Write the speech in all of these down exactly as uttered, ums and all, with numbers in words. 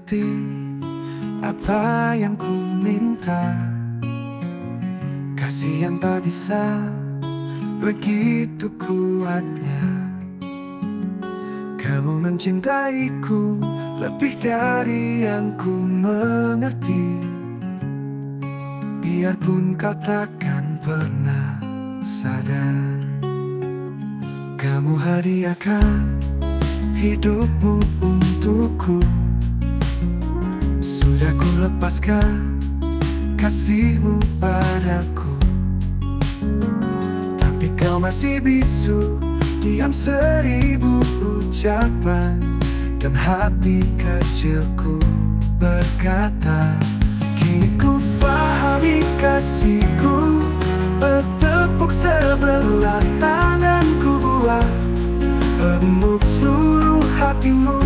mengerti apa yang ku minta. Kasih yang tak bisa begitu kuatnya. Kamu mencintaiku lebih dari yang ku mengerti. Biarpun kau takkan pernah sadar, kamu hadiahkan hidupmu untukku. Sudah ku lepaskan kasihmu padaku, tapi kau masih bisu. Diam seribu ucapan, dan hati kecilku berkata, kini ku fahami kasihku bertepuk sebelah tanganku buat remuk seluruh hatimu.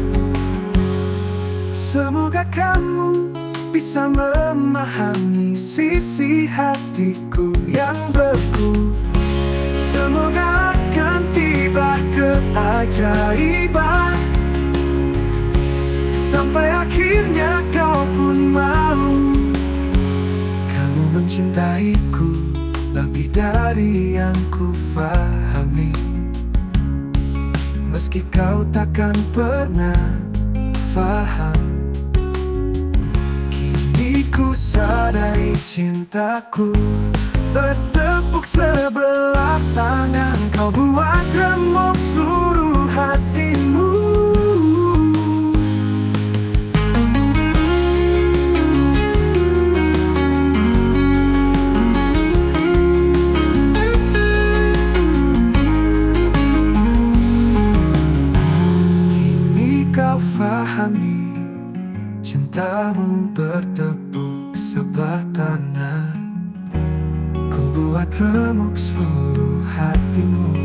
Semoga kamu bisa memahami sisi hatiku yang beku. Semoga akan tiba keajaiban, sampai akhirnya kau pun mau. Kamu mencintaiku lebih dari yang ku fahami. Meski kau takkan pernah faham, kini ku sadari cintaku bertepuk sebelah tangan. Kau buat remuk seluruh hatimu. Kini kau fahami, cintamu bertepuk sebelah tangan. Buat remuk seluruh hatimu.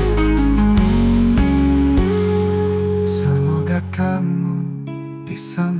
Semoga kamu bisa